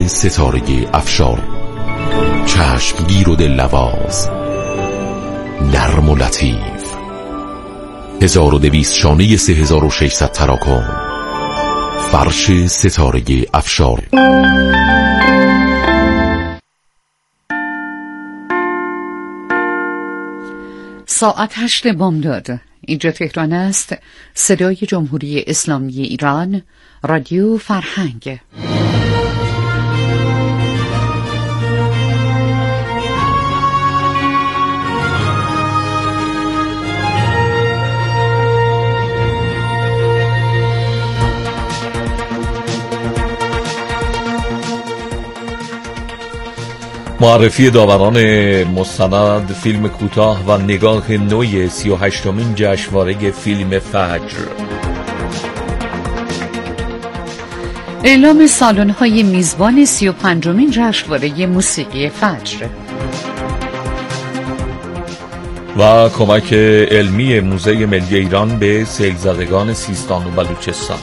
ستاره افشار، چشمگیر و دلنواز، نرم و لطیف، 1200 شانه 3600 تراکم، فرش ستاره افشار. ساعت 8 بامداد. اینجا تهران است. صدای جمهوری اسلامی ایران، رادیو فرهنگ. معرفی داوران مستند فیلم کوتاه و نگاه نوی 38مین جشنواره فیلم فجر. اعلام سالن‌های میزبان 35مین جشنواره موسیقی فجر و کمک علمی موزه ملی ایران به سیل‌زدگان سیستان و بلوچستان.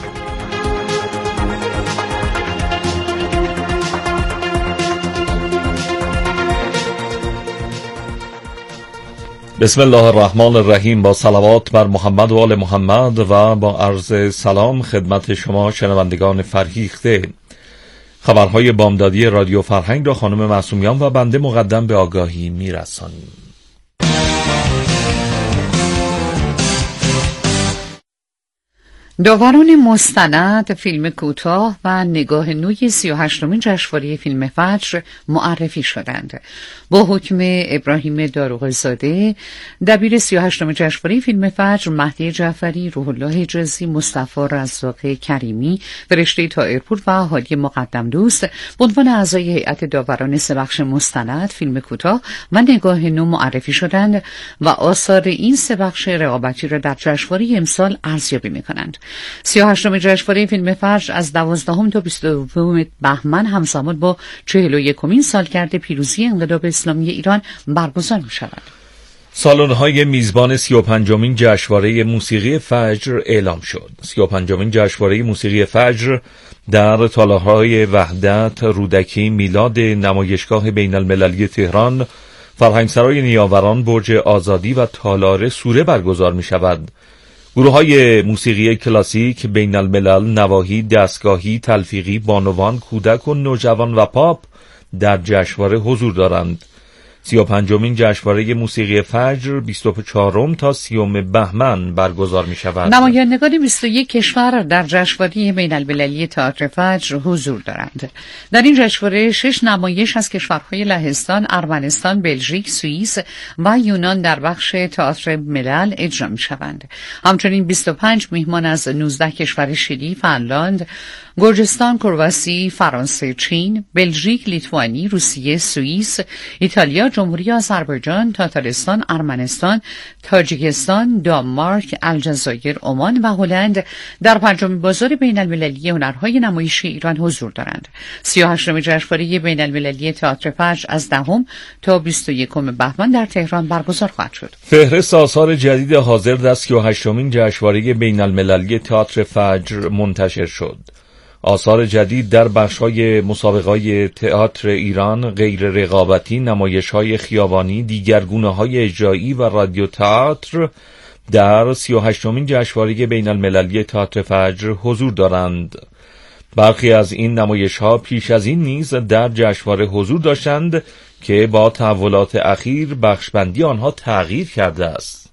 بسم الله الرحمن الرحیم. با صلوات بر محمد و آل محمد و با عرض سلام خدمت شما شنوندگان فرهیخته. خبرهای بامدادی رادیو فرهنگ را خانم معصومیان و بنده مقدم به آگاهی میرسانیم. داوران مستند فیلم کوتاه و نگاه نوی 38مین جشنواره فیلم فجر معرفی شدند. با حکم ابراهیم داروغزاده، دبیر 38مین جشنواره فیلم فجر، مهدی جعفری، روح الله حجازی، مصطفی رزاق کریمی، فرشته طاهرپور و هادی مقدم دوست به عنوان اعضای هیئت داوران سه بخش مستند فیلم کوتاه و نگاه نو معرفی شدند و آثار این سه بخش رقابتی را در جشنواره امسال ارزیابی می‌کنند. 38مین جشنواره فیلم فجر از 12 تا 22 بهمن همزمان با 41مین سالگرد پیروزی انقلاب اسلامی ایران برگزار می‌شود. سالن‌های میزبان 35مین جشنواره موسیقی فجر اعلام شد. 35مین جشنواره موسیقی فجر در تالارهای وحدت، رودکی، میلاد، نمایشگاه بین‌المللی تهران، فرهنگسرای نیاوران، برج آزادی و تالار سوره برگزار می‌شود. گروه‌های موسیقی کلاسیک، بین الملل، نواحی، دستگاهی، تلفیقی، بانوان، کودک و نوجوان و پاپ در جشنواره حضور دارند. 35مین جشنواره موسیقی فجر 24 تا 30 بهمن برگزار می شود. نمایندگان 21 کشور در جشنواره بین المللی تئاتر فجر حضور دارند. در این جشنواره 6 نمایش از کشورهای لهستان، ارمنستان، بلژیک، سوئیس و یونان در بخش تئاتر ملل اجرا می شوند. همچنین 25 میهمان از 19 کشور شیلی، فنلاند، گرجستان، کرواسی، فرانسه، چین، بلژیک، لیتوانی، روسیه، سوئیس، ایتالیا، جمهوری آذربایجان، تاتارستان، ارمنستان، تاجیکستان، دانمارک، الجزایر، عمان و هلند در پنجمین بازار بین المللی هنرهای نمایشی ایران حضور دارند. 38مین جشنواره بین المللی تئاتر فجر از 10 تا 21 بهمن در تهران برگزار خواهد شد. فهرست آثار جدید حاضر در 38مین جشنواره بین المللی تئاتر فجر منتشر شد. آثار جدید در بخش‌های مسابقه‌های تئاتر ایران، غیر رقابتی، نمایش‌های خیابانی، دیگرگونه‌های اجرایی و رادیو تئاتر در 38مین جشنواره بین‌المللی تئاتر فجر حضور دارند. برخی از این نمایش‌ها پیش از این نیز در جشنواره حضور داشتند که با تحولات اخیر بخشبندی آنها تغییر کرده است.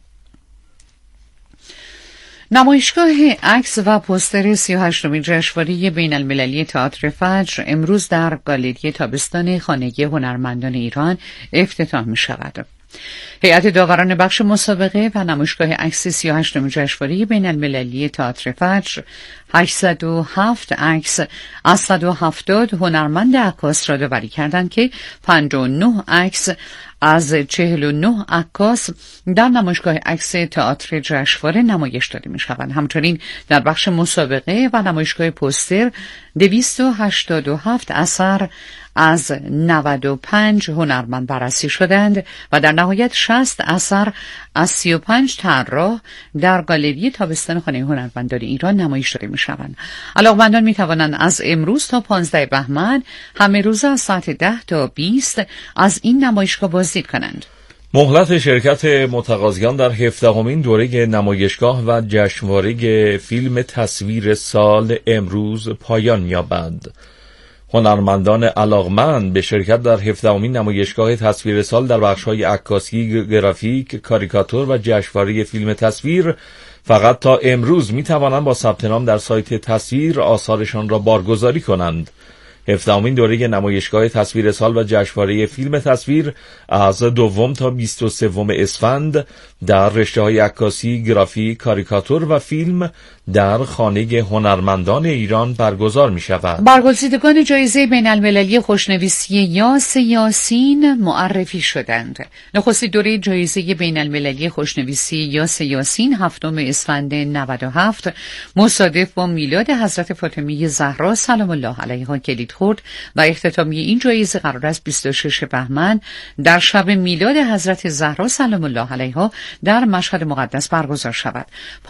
نمایشگاه عکس و پوستر 38مین جشنواره بین المللی تئاتر فجر امروز در گالری تابستان خانه هنرمندان ایران افتتاح می شود. هیئت داوران بخش مسابقه و نمایشگاه عکس 38مین جشنواره بین المللی تئاتر فجر 807 عکس از 170 هنرمند عکاس را داوری کردند که 59 عکس از 49 عکاس در نمایشگاه عکس تئاتر جشنواره نمایش داده می شوند. همچنین در بخش مسابقه و نمایشگاه پوستر 287 اثر از 95 هنرمند بررسی شدند و در نهایت 60 اثر از 35 طراح در گالری تابستان خانه هنرمندان ایران نمایش داده می شوند. علاقمندان می توانند از امروز تا 15 بهمن همه روزه از ساعت 10 تا 20 از این نمایشگاه بازدید کنند. مهلت شرکت متقاضیان در 17مین دوره نمایشگاه و جشنواره فیلم تصویر سال امروز پایان یابد. هنرمندان علاقمند به شرکت در 17مین نمایشگاه تصویر سال در بخش‌های عکاسی، گرافیک، کاریکاتور و جشنواره فیلم تصویر فقط تا امروز می توانند با ثبت نام در سایت تصویر آثارشان را بارگذاری کنند. 17مین دوره نمایشگاه تصویر سال و جشنواره فیلم تصویر از 2 تا 23 اسفند در رشته‌های عکاسی، گرافیک، کاریکاتور و فیلم در خانه هنرمندان ایران برگزار می شود. برگزیدگان جایزه بین المللی خوشنویسی یاس یاسین معرفی شدند. نخستین دوره جایزه بین المللی خوشنویسی یاس یاسین 7 اسفند 97 مصادف با میلاد حضرت فاطمه زهرا سلام الله علیها کلید خورد و اختتامیه این جایزه قرار است 26 بهمن در شب میلاد حضرت زهرا سلام الله علیها در مشهد مقدس برگزار شود.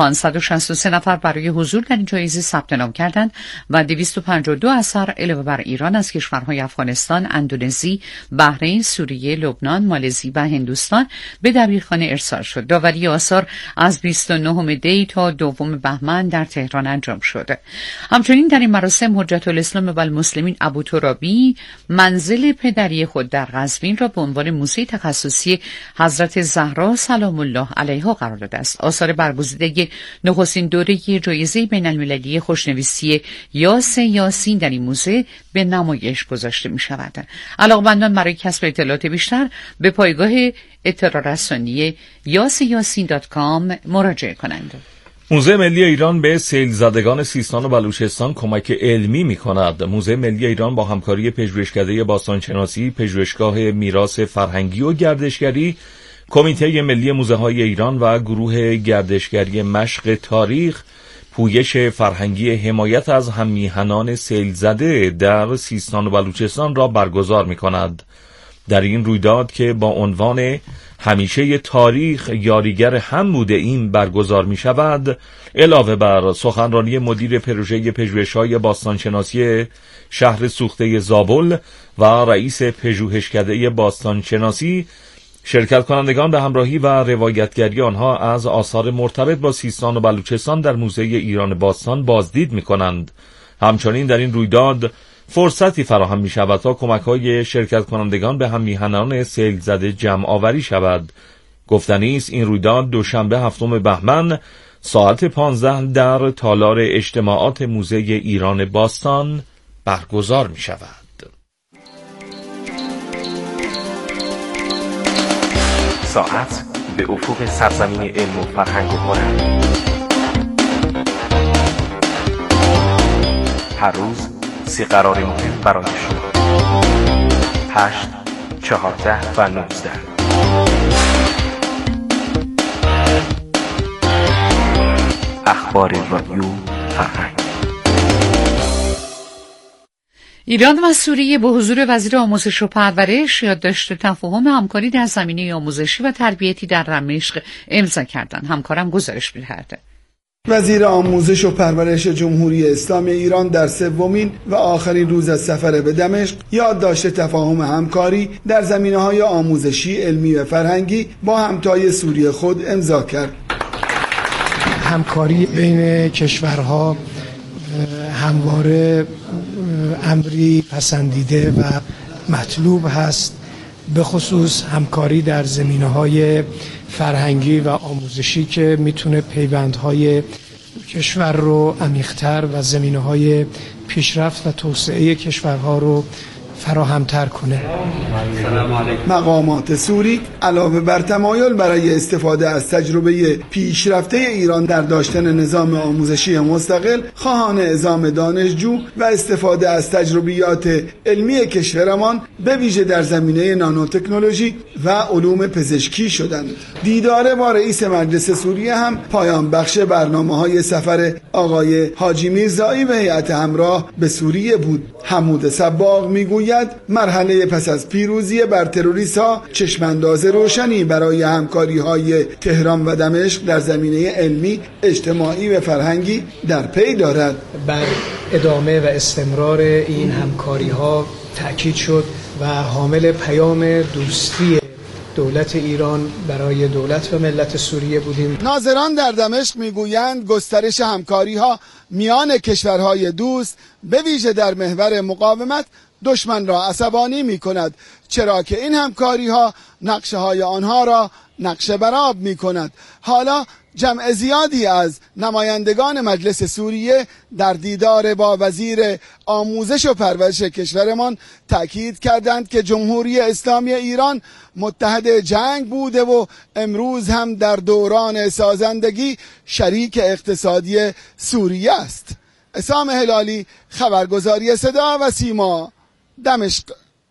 563 نفر برای حضور در این جایزه ثبت نام کردند و 252 اثر علاوه بر ایران از کشورهای افغانستان، اندونزی، بحرین، سوریه، لبنان، مالزی و هندوستان به دبیرخانه ارسال شد. داوری آثار از 29 دی تا 2 بهمن در تهران انجام شد. همچنین در این مراسم حجت الاسلام و المسلمین ابو ترابی منزل پدری خود در قزوین را به عنوان موزه تخصصی حضرت زهرا سلام الله علیها قرار داده است. آثار برگزیده نخستین دوره جایزه بین المللی خوشنویسی یاس یاسین در این موزه به نمایش گذاشته می شود. علاقمندان برای کسب اطلاعات بیشتر به پایگاه اطلاع رسانی yasyasین.com مراجعه کنند. موزه ملی ایران به سیل زدگان سیستان و بلوچستان کمک علمی می کند. موزه ملی ایران با همکاری پژوهشکده باستانشناسی، پژوهشگاه میراث فرهنگی و گردشگری، کمیته ملی موزه‌های ایران و گروه گردشگری مشق تاریخ، پویش فرهنگی حمایت از هم‌میهنان سیل زده در سیستان و بلوچستان را برگزار می کند. در این رویداد که با عنوان همیشه تاریخ یاریگر هم بوده این برگزار می شود، علاوه بر سخنرانی مدیر پروژه پژوهش‌های باستانشناسی شهر سوخته زابل و رئیس پژوهشکده باستانشناسی، شرکت کنندگان به همراهی و روایتگری آنها از آثار مرتبط با سیستان و بلوچستان در موزه ایران باستان بازدید می کنند. همچنین در این رویداد فرصتی فراهم می شود تا کمک‌های شرکت کنندگان به هم‌میهنان سیل زده جمع آوری شود. گفتنی است این رویداد دوشنبه 7 بهمن ساعت 15 در تالار اجتماعات موزه ایران باستان برگزار می شود. ساعت به افق سرزمین علم و فرهنگ و هنر. هر روز 3 قرار مهم برای شما: 8، 14 و 19. اخبار رادیو فرهنگ. ایران و سوریه به حضور وزیر آموزش و پرورش یادداشت تفاهم همکاری در زمینه آموزشی و تربیتی در دمشق امضا کردند. همکارم گزارش می‌دهد. وزیر آموزش و پرورش جمهوری اسلامی ایران در 3مین و آخرین روز از سفر به دمشق یادداشت تفاهم همکاری در زمینه‌های آموزشی، علمی و فرهنگی با همتای سوریه خود امضا کرد. همکاری بین کشورها همواره امری پسندیده و مطلوب هست، به خصوص همکاری در زمینه‌های فرهنگی و آموزشی که میتونه پیوندهای کشور رو عمیق‌تر و زمینه‌های پیشرفت و توسعه کشورها رو فراهم‌تر کنه. مقامات سوری علاوه بر تمایل برای استفاده از تجربه پیشرفته ایران در داشتن نظام آموزشی مستقل، خواهان اعزام دانشجو و استفاده از تجربیات علمی کشورمان به ویژه در زمینه نانوتکنولوژی و علوم پزشکی شدند. دیدار با رئیس مجلس سوریه هم پایان بخش برنامه‌های سفر آقای حاجی میرزایی و هیئت همراه به سوریه بود. حمود صباغ میگوید میگوید مرحله پس از پیروزی بر تروریست‌ها چشمانداز روشنی برای همکاری‌های تهران و دمشق در زمینه علمی، اجتماعی و فرهنگی در پی دارد. بر ادامه و استمرار این همکاری‌ها تأکید شد و حامل پیام دوستی دولت ایران برای دولت و ملت سوریه بودیم. ناظران در دمشق میگویند گسترش همکاری‌ها میان کشورهای دوست به ویژه در محور مقاومت دشمن را عصبانی می‌کند، چرا که این همکاری‌ها نقشه‌های آنها را نقشه برآب می‌کند. حالا جمع زیادی از نمایندگان مجلس سوریه در دیدار با وزیر آموزش و پرورش کشورمان تأکید کردند که جمهوری اسلامی ایران متحد جنگ بوده و امروز هم در دوران سازندگی شریک اقتصادی سوریه است. عصام هلالی، خبرگزاری صدا و سیما، دمشق.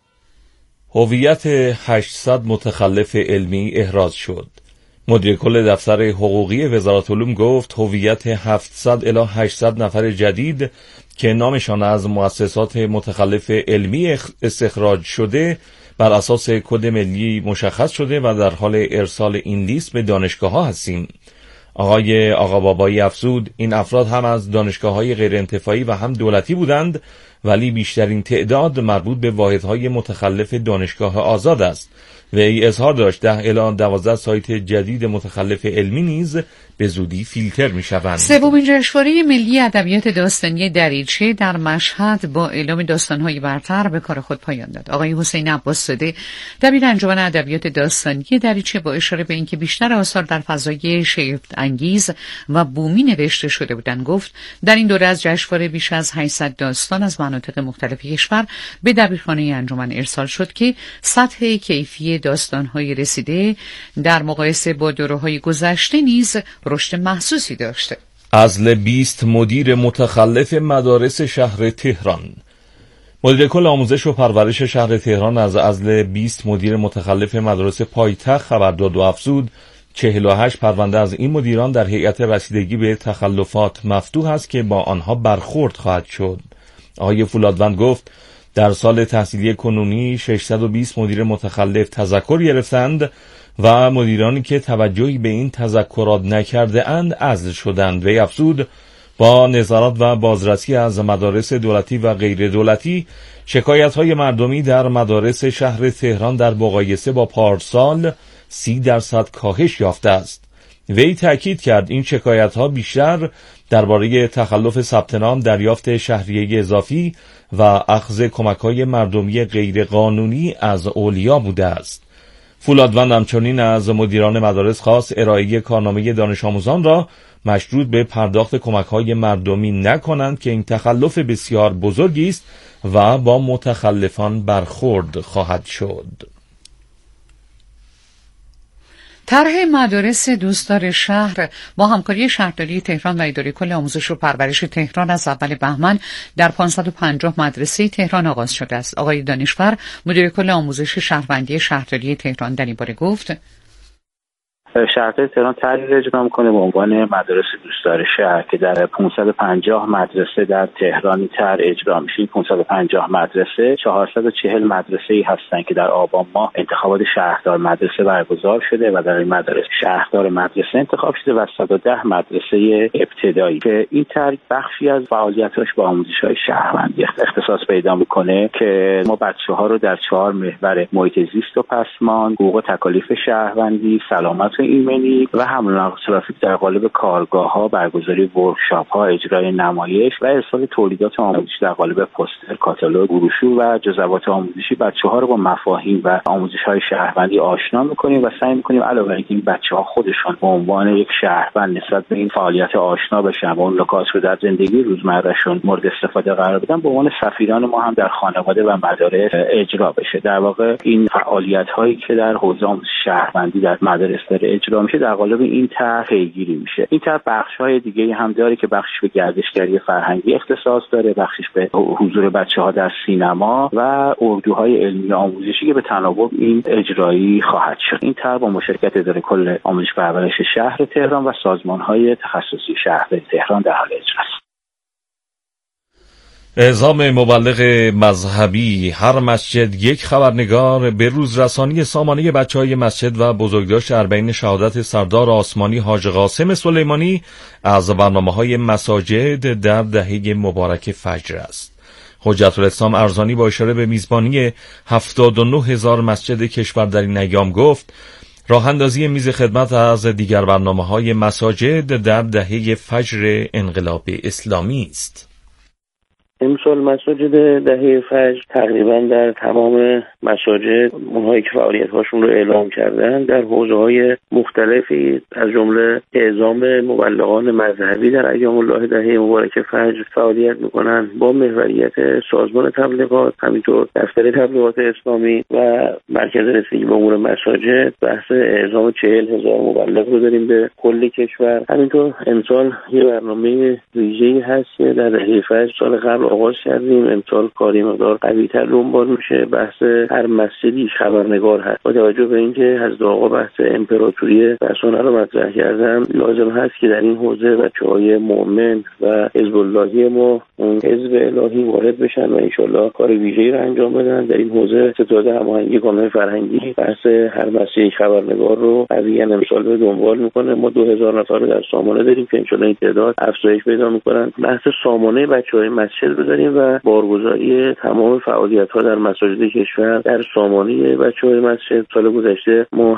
هویت 800 متخلف علمی احراز شد. مدیر کل دفتر حقوقی وزارت علوم گفت هویت 700 الی 800 نفر جدید که نامشان از مؤسسات متخلف علمی استخراج شده بر اساس کد ملی مشخص شده و در حال ارسال این لیست به دانشگاه‌ها هستیم. آقای آقابابایی افزود این افراد هم از دانشگاه‌های غیر انتفاعی و هم دولتی بودند، ولی بیشترین تعداد مربوط به واحدهای متخلف دانشگاه آزاد است. وی اظهار داشت 10 الی 12 سایت جدید متخلف علمی نیز به زودی فیلتر می شوند. سومین جشنواره ملی ادبیات داستانی دریچه در مشهد با اعلام داستان‌های برتر به کار خود پایان داد. آقای حسین عباس‌زاده دبیر انجمن ادبیات داستانی دریچه با اشاره به اینکه بیشتر آثار در فضای شگفت انگیز و بومی نوشته شده بودند گفت در این دوره از جشنواره بیش از 800 داستان از مناطق مختلف کشور به دبیرخانه انجمن ارسال شد که سطح کیفی داستان‌های رسیده در مقایسه با دوره‌های گذشته نیز رشد محسوسی داشته. عزل 20 مدیر متخلف مدارس شهر تهران. مدیر کل آموزش و پرورش شهر تهران از عزل 20 مدیر متخلف مدارس پایتخت خبر داد و افزود 48 پرونده از این مدیران در هیئت رسیدگی به تخلفات مفتوح است که با آنها برخورد خواهد شد. آقای فولادوند گفت در سال تحصیلی کنونی 620 مدیر متخلف تذکر گرفتند و مدیرانی که توجهی به این تذکرات نکرده اند عزل شدند. وی افزود با نظارت و بازرسی از مدارس دولتی و غیر دولتی شکایت‌های مردمی در مدارس شهر تهران در مقایسه با پارسال 30% کاهش یافته است. وی تأکید کرد این شکایت‌ها بیشتر درباره تخلف ثبت نام، دریافت شهریه اضافی و اخذ کمک‌های مردمی غیر قانونی از اولیا بوده است. فولادوند همچنین از مدیران مدارس خواست ارائه کارنامه دانش آموزان را مشروط به پرداخت کمک‌های مردمی نکنند که این تخلف بسیار بزرگی است و با متخلفان برخورد خواهد شد. طرح مدارس دوستدار شهر با همکاری شهرداری تهران و اداره کل آموزش و پرورش تهران از اول بهمن در 550 مدرسه تهران آغاز شده است. آقای دانشور مدیر کل آموزش شهروندی شهرداری تهران در این باره گفت شهرداری تهران طرحی را اجرا می‌کنه به عنوان مدارس دوستدار شهر که در 550 مدرسه در تهران طرح اجرا میشه. 550 مدرسه 440 مدرسه‌ای هستند که در آبان ماه انتخابات شهردار مدرسه برگزار شده و در این مدارس شهردار مدرسه انتخاب شده و 110 مدرسه ابتدایی که این طرح بخشی از فعالیتاش با آموزش‌های شهروندی اختصاص پیدا می‌کنه که ما بچه‌ها رو در 4 محور محیط زیست و پسماند، حقوق و تکالیف شهروندی، سلامت ایمنی و حمل و نقل ترافیک در قالب کارگاه‌ها، برگزاری ورکشاپ‌ها، اجرای نمایش و ارسال تولیدات آموزشی در قالب پوستر، کاتالوگ، بروشور و جزوات آموزشی بچه‌ها رو با مفاهیم و آموزش‌های شهروندی آشنا می‌کنیم و سعی می‌کنیم علاوه بر اینکه این بچه‌ها خودشون به عنوان یک شهروند نسبت به این فعالیت آشنا بشن و اون نکات رو در زندگی روزمرهشون مورد استفاده قرار بدن، به عنوان سفیران ما هم در خانواده و مدارس اجرا بشه. در واقع این فعالیت‌هایی که در حوزه آموزش شهروندی در مدارس اجرا میشه در قالب این طرح پیگیری میشه. این طرح بخش‌های دیگه هم داره که بخشش به گردشگری فرهنگی اختصاص داره، بخشش به حضور بچه‌ها در سینما و اردوهای علمی آموزشی که به تناوب این اجرایی خواهد شد. این طرح با مشارکت اداره کل آموزش پرورش شهر تهران و سازمان‌های تخصصی شهر تهران در حال اجراست. اعزام مبلغ مذهبی هر مسجد یک خبرنگار به روزرسانی سامانه بچه‌های مسجد و بزرگداشت اربعین شهادت سردار آسمانی حاج قاسم سلیمانی از برنامه‌های مساجد در دهه مبارک فجر است. حجت الاسلام ارزانی با اشاره به میزبانی 79,000 مسجد کشور در این ایام گفت راه اندازی میز خدمت از دیگر برنامه‌های مساجد در دهه فجر انقلاب اسلامی است. امسال مساجد دهه فجر تقریبا در تمام مساجد اونهایی که فعالیت‌هاشون رو اعلام کردن در حوزه‌های مختلفی از جمله اعزام مبلغان مذهبی در ایام الله دهه مبارک فجر فعالیت می‌کنن با محوریت سازمان تبلیغات، همینطور دفتر تبلیغات اسلامی و مرکز رسیدگی به امور مساجد بحث اعزام 40,000 مبلغ رو داریم به کل کشور. همینطور امسال یه برنامه ویژه‌ای هست که در دهه فجر سال قبل آغاز کردیم. امسال کاری مقدار قوی‌تر دنبال میشه. بحث هر مسجدی خبرنگار هست. با توجه به اینکه حضرت آقا بحث امپراتوری رسانه رو مطرح کردن، لازم هست که در این حوزه بچه‌های مؤمن و حزب اللهی ما اون حزب الهی وارد بشن و انشالله کار ویژه‌ای رو انجام بدن. در این حوزه ستاد هماهنگی کانال فرهنگی بحث هر مسجدی خبرنگار رو قویاً امسال به دنبال میکنه. ما 2000 نفر رو در سامانه داریم که انشالله این تعداد افزایش پیدا میکنن. بحث سامانه بچه‌های مسجد رو داریم و بارگذاری تمام فعالیت‌ها در مساجد کشور در سامانه بچه‌های مسجد. سال گذشته ما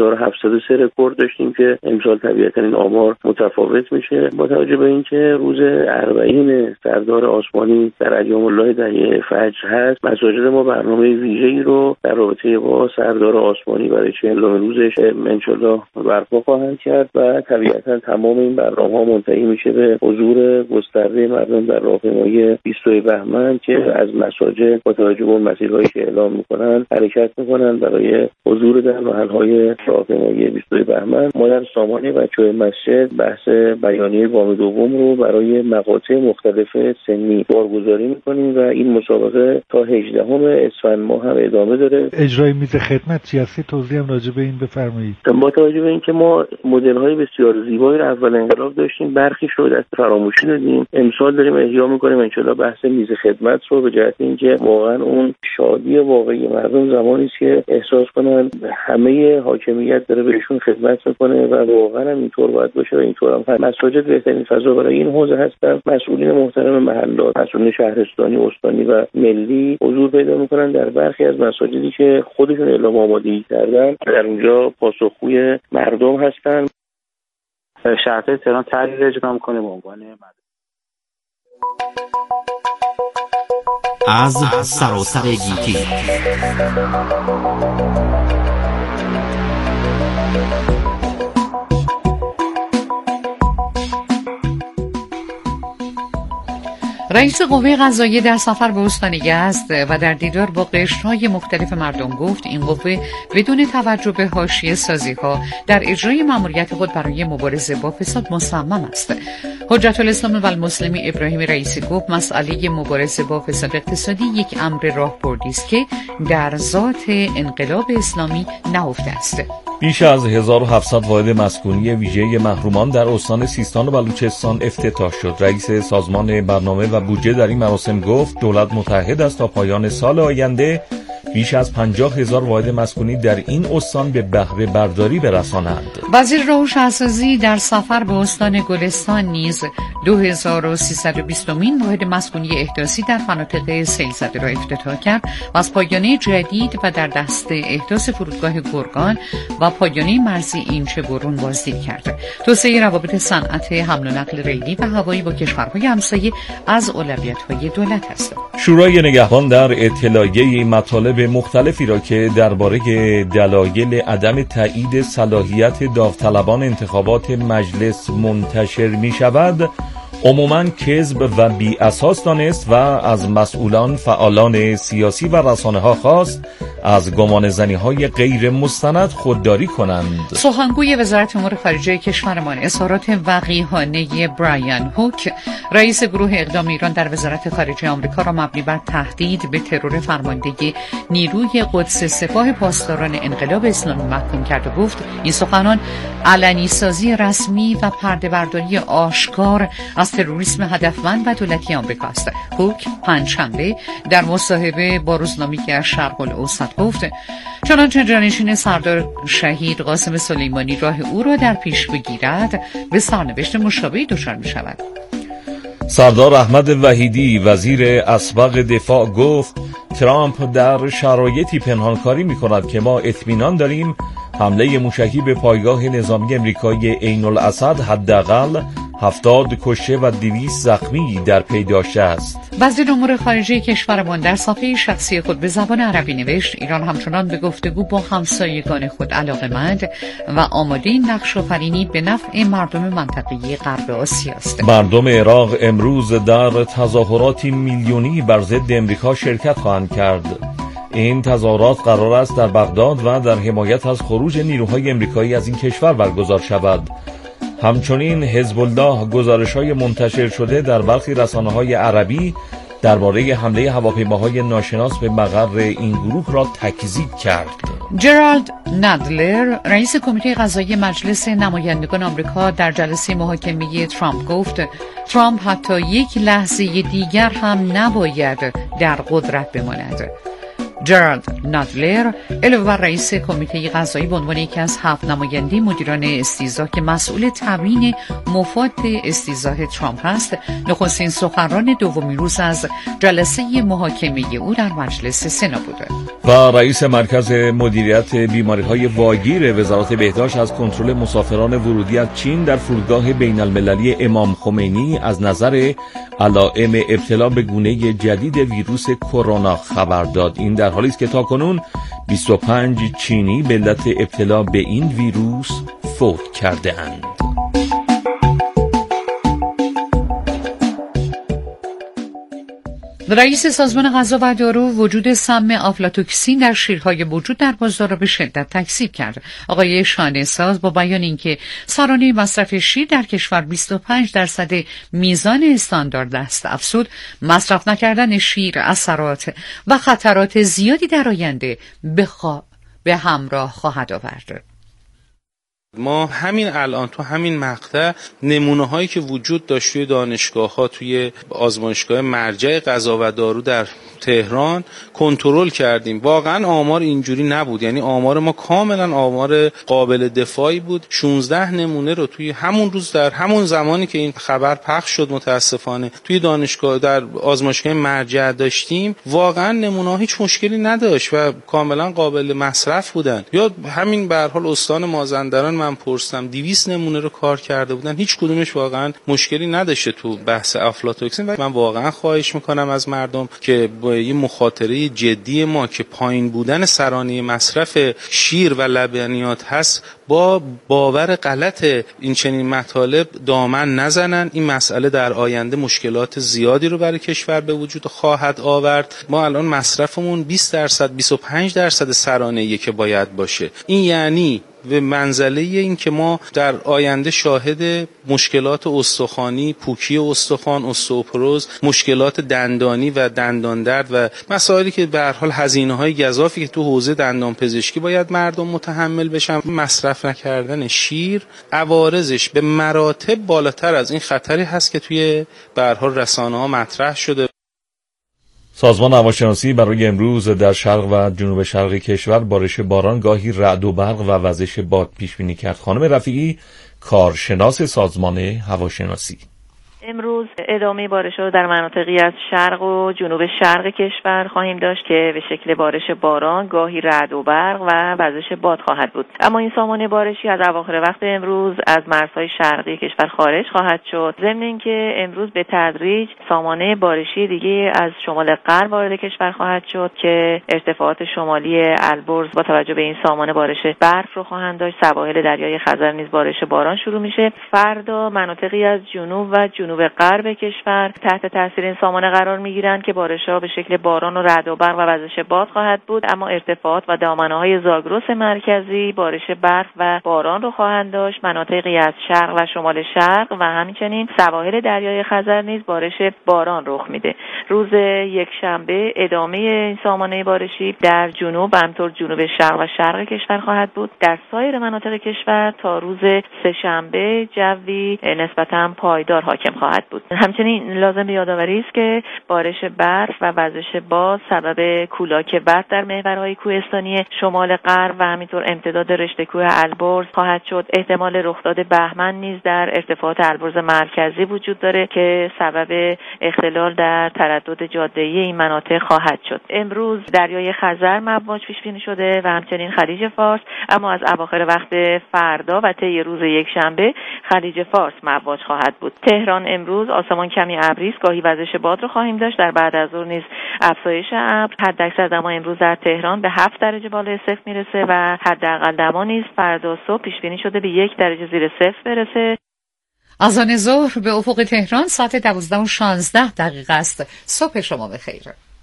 8703 رکورد داشتیم که امسال طبیعتاً این آمار متفاوت میشه. با توجه به اینکه روز اربعین سردار آسمانی در ایام الله دهه فجر هست، مساجد ما برنامه ویژه‌ای رو در رابطه با سردار آسمانی برای 40 روزش انشالله برپا خواهند کرد و طبیعتاً تمام این برنامه‌ها منتهی میشه به حضور گسترده مردم در راهپیمایی 22 بهمن که از مساجد با توجه به مسیرهایی که اعلام میکنن حرکت میکنن برای حضور در محلهای راهپیمایی 22 بهمن. ما در سامانه بچه‌های مسجد بحث بیانیه وام دوم رو برای مقاطع مختلف سنی بارگذاری میکنیم و این مسابقه تا 18 اسفند ماه هم ادامه داره. اجرای میز خدمت سیاسی توضیح هم راجع به این بفرمایید. با توجه به اینکه ما مدل‌های بسیار زیبایی رو اول انقلاب داشتیم، برخیش رو دست فراموشی دادیم. امسال داریم احیا میکنیم انشالله بحث میز خدمت رو به جهت اینکه واقعا اون شادی واقعی مردم زمانی است که احساس کنن همه حاکمیت داره بهشون خدمت میکنه و واقعا هم اینطور باید باشه و اینطور هم مساجد بهترین فضا برای این حوزه هستن. مسئولین محترم محلات، مسئولین شهرستانی، استانی و ملی حضور پیدا میکنن در برخی از مساجدی که خودشون اعلام آمادگی کردن، در اونجا پاسخگوی مردم هستن. شهرداری تهران طرحی اجرا میکنه به عنوان از سراسر گیتی. رئیس قوه قضاییه در سفر به استان یزد و در دیدار با قشرهای مختلف مردم گفت این قوه بدون توجه به حاشیه سازی‌ها در اجرای مأموریت خود برای مبارزه با فساد مصمم است. حجت الاسلام و المسلمین ابراهیم رئیسی گفت مسئله مبارزه با فساد اقتصادی یک امر راهبردی است که در ذات انقلاب اسلامی نهفته است. بیش از 1700 واحد مسکونی ویژه محرومان در استان سیستان و بلوچستان افتتاح شد. رئیس سازمان برنامه و بودجه در این مراسم گفت دولت متحد است تا پایان سال آینده بیش از 50,000 واحد مسکونی در این استان به بهره برداری برسانند. وزیر راه و شهرسازی در سفر به استان گلستان نیز 2320مین واحد مسکونی احداثی در مناطق سیل زده را افتتاح کرد و از پایانه جدید و در دست احداث فرودگاه گرگان و پایانه مرزی اینچه برون بازدید کرد. توسعه روابط صنعت حمل و نقل ریلی و هوایی با کشورهای همسایه از اولویت‌های دولت است. شورای نگهبان در اطلاعیه مطالب مختلفی را که درباره دلایل عدم تایید صلاحیت داوطلبان انتخابات مجلس منتشر می شود عموماً کذب و بی اساس دانست و از مسئولان، فعالان سیاسی و رسانه ها خواست از گمان زنی های غیر مستند خودداری کنند. سخنگوی وزارت امور خارجه کشورمان اظهارات وقیحانه برایان هوک رئیس گروه اقدام ایران در وزارت خارجه آمریکا را مبنی بر تهدید به ترور فرمانده نیروی قدس سپاه پاسداران انقلاب اسلامی محکوم کرد و گفت این سخنان علنی سازی رسمی و پرده برداری آشکار از از تروریسم هدفمند و دولتی آمریکاست. هوک پنجشنبه در مصاحبه با روزنامه‌ای از شرق الاوسط گفت چنانچه جانشین سردار شهید قاسم سلیمانی راه او را در پیش بگیرد به سرنوشت مشابهی دچار می‌شود. سردار احمد وحیدی وزیر اسبق دفاع گفت ترامپ در شرایطی پنهانکاری می‌کند که ما اطمینان داریم حمله موشکی به پایگاه نظامی امریکایی عین الاسد حداقل 70 کشته و 200 زخمی در پی داشته است. وزیر امور خارجه کشورمان در صفحه شخصی خود به زبان عربی نوشت ایران همچنان به گفتگو با همسایگان خود علاقه‌مند و آماده نقش آفرینی به نفع مردم منطقه غرب آسیا است. مردم عراق امروز در تظاهراتی میلیونی بر ضد امریکا شرکت خواهند کرد. این تظاهرات قرار است در بغداد و در حمایت از خروج نیروهای امریکایی از این کشور برگزار شود. همچنین حزب الله گزارش‌های منتشر شده در برخی رسانه‌های عربی درباره حمله هواپیماهای ناشناس به مقر این گروه را تکذیب کرد. جرالد نادلر رئیس کمیته قضایی مجلس نمایندگان آمریکا در جلسه محاکمه ترامپ گفت ترامپ حتی یک لحظه دیگر هم نباید در قدرت بماند. جرالد نادلر علاوه بر رئیس کمیته قضایی به عنوان یکی از 7 نماینده مدیران استیضاح که مسئول تبیین مفاد استیضاح ترامپ است، نخستین سخنران دومین روز از جلسه محاکمه او در مجلس سنا بود. و رئیس مرکز مدیریت بیماری‌های واگیر وزارت بهداشت از کنترل مسافران ورودی از چین در فرودگاه بین‌المللی امام خمینی از نظر علائم ابتلا به گونه جدید ویروس کرونا خبر داد. این در حالی است که تاکنون 25 چینی به علت ابتلا به این ویروس فوت کرده اند. رئیس سازمان غذا و دارو وجود سم آفلاتوکسین در شیرهای موجود در بازار را به شدت تکذیب کرد. آقای شانه‌ساز با بیان اینکه سرانه مصرف شیر در کشور 25% میزان استاندارد است افزود مصرف نکردن شیر اثرات و خطرات زیادی در آینده به همراه خواهد آورد. ما همین الان تو همین مقطع نمونه هایی که وجود داشت توی دانشگاه ها، توی آزمایشگاه مرجع غذا و دارو در تهران کنترل کردیم. واقعا آمار اینجوری نبود، یعنی آمار ما کاملا آمار قابل دفاعی بود. 16 نمونه رو توی همون روز در همون زمانی که این خبر پخش شد متاسفانه توی دانشگاه در آزمایشگاه مرجع داشتیم. واقعا نمونه ها هیچ مشکلی نداشت و کاملا قابل مصرف بودن. یا همین به هر حال استان مازندران من پرسیدم 200 نمونه رو کار کرده بودن، هیچ کدومش واقعا مشکلی نداشته تو بحث آفلاتوکسین. و من واقعا خواهش میکنم از مردم که با این مخاطره جدی ما که پایین بودن سرانه مصرف شیر و لبنیات هست با باور غلط این چنین مطالب دامن نزنن. این مسئله در آینده مشکلات زیادی رو برای کشور به وجود خواهد آورد. ما الان مصرفمون 20% 25% سرانه‌ای که باید باشه. این یعنی به منزله این که ما در آینده شاهد مشکلات استخوانی، پوکی استخوان، استئوپروز، مشکلات دندانی و دندان درد و مسائلی که به هر حال هزینه‌های گزافی که تو حوزه دندان پزشکی باید مردم متحمل بشن. مصرف نکردن شیر عوارضش به مراتب بالاتر از این خطری هست که توی به هر حال رسانه‌ها مطرح شده. سازمان هواشناسی برای امروز در شرق و جنوب شرق کشور بارش باران گاهی رعد و برق و وزش باد پیش بینی کرد. خانم رفیعی، کارشناس سازمان هواشناسی: امروز ادامه بارش‌ها رو در مناطقی از شرق و جنوب شرق کشور خواهیم داشت که به شکل بارش باران، گاهی رعد و برق و وزش باد خواهد بود. اما این سامانه بارشی از اواخر وقت امروز از مرزهای شرقی کشور خارج خواهد شد. ضمن اینکه امروز به تدریج سامانه بارشی دیگه از شمال غرب وارد کشور خواهد شد که ارتفاعات شمالی البرز با توجه به این سامانه بارش برف رو خواهند داشت. سواحل دریای خزر نیز بارش باران شروع میشه. فردا مناطقی از جنوب و جنوب غرب کشور تحت تاثیر این سامانه قرار میگیرند که بارش‌ها به شکل باران و رعد و برق و وزش باد خواهد بود. اما ارتفاعات و دامنه‌های زاگرس مرکزی بارش برف و باران رو خواهند داشت. مناطقی از شرق و شمال شرق و همچنین سواحل دریای خزر نیز بارش باران رخ میده. روز یکشنبه ادامه این سامانه بارشی در جنوب و همطور جنوب شرق و شرق کشور خواهد بود. در سایر مناطق کشور تا روز سه‌شنبه جوی نسبتاً پایدار حاکم خواهد بود. همچنین لازم به یادآوری است که بارش برف و وزش باد سبب کولاک برف در محورهای کوهستانی شمال غرب و همینطور امتداد رشته کوه البرز خواهد شد. احتمال رخداد بهمن نیز در ارتفاعات البرز مرکزی وجود داره که سبب اختلال در تردد جاده‌ای این مناطق خواهد شد. امروز دریای خزر مواج پیش بینی شده و همچنین خلیج فارس، اما از اواخر وقت فردا و طی روز یکشنبه خلیج فارس مواج خواهد بود. تهران امروز آسمان کمی ابری است، گاهی وزش باد رو خواهیم داشت. در بعد از ظهر نیز افزایش ابر. حداکثر دما امروز در تهران به 7 درجه بالای صفر میرسه و حداقل دما نیز فردا صبح پیش بینی شده به 1 درجه زیر صفر برسه. اذان ظهر به افق تهران ساعت 12:16 است. صبح شما بخیر.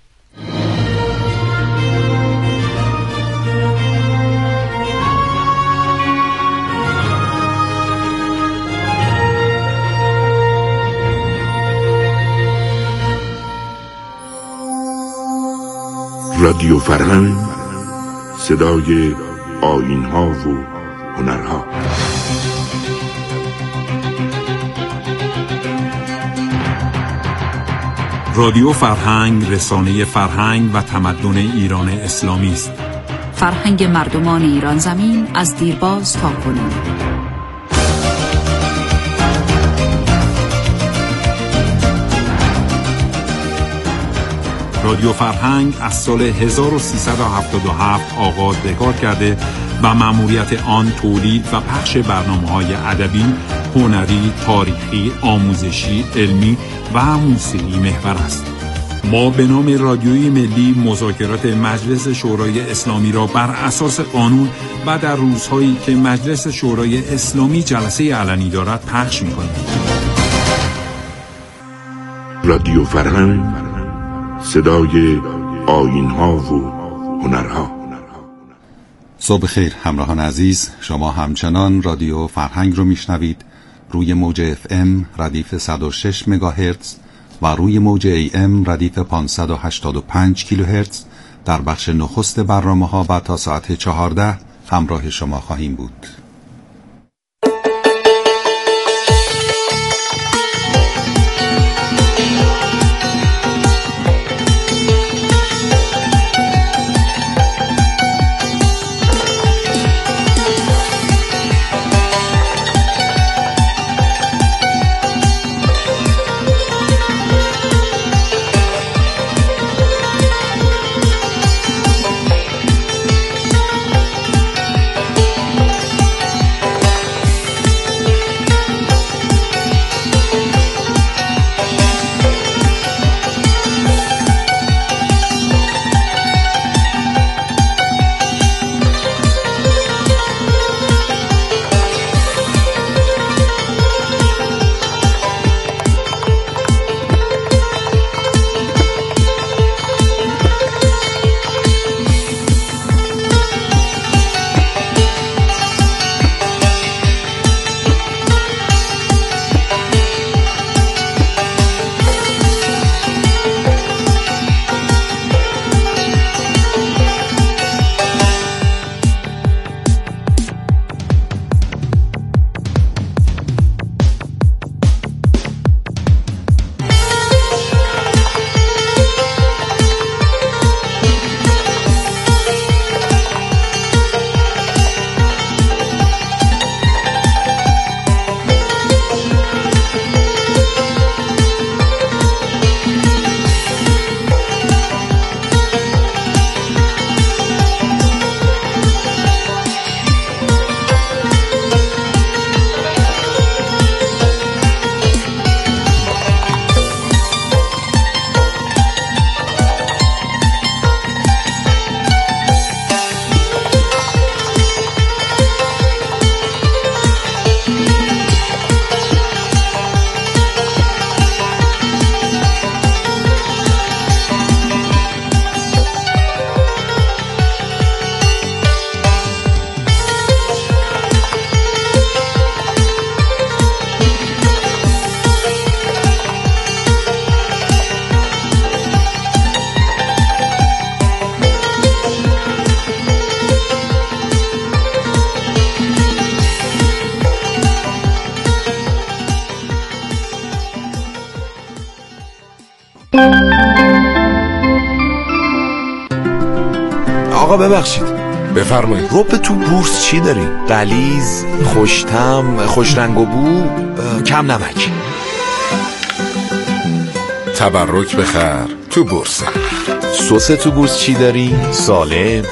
رادیو فرهنگ، صدای آیین‌ها و هنرها. رادیو فرهنگ رسانه فرهنگ و تمدن ایران اسلامی است. فرهنگ مردمان ایران زمین از دیرباز تا کنون. رادیو فرهنگ از سال 1377 آغاز به کار کرده و مأموریت آن تولید و پخش برنامه‌های ادبی، هنری، تاریخی، آموزشی، علمی و موسیقی محور است. ما به نام رادیوی ملی مذاکرات مجلس شورای اسلامی را بر اساس قانون و در روزهایی که مجلس شورای اسلامی جلسه علنی دارد پخش می‌کنیم. رادیو فرهنگ، صدای آیین‌ها و هنرها. صبح خیر همراهان عزیز، شما همچنان رادیو فرهنگ رو میشنوید روی موج FM ردیف 106 مگاهرتز و روی موج AM ردیف 585 کیلوهرتز در بخش نخست برنامه‌ها و تا ساعت 14 همراه شما خواهیم بود. آقا ببخشید، بفرمایید. رب تو بورس چی داری؟ غلیظ، خوش‌طعم، خوش رنگ و بو، کم نمک. تبرک بخر تو بورس. سس تو بورس چی داری؟ سالم،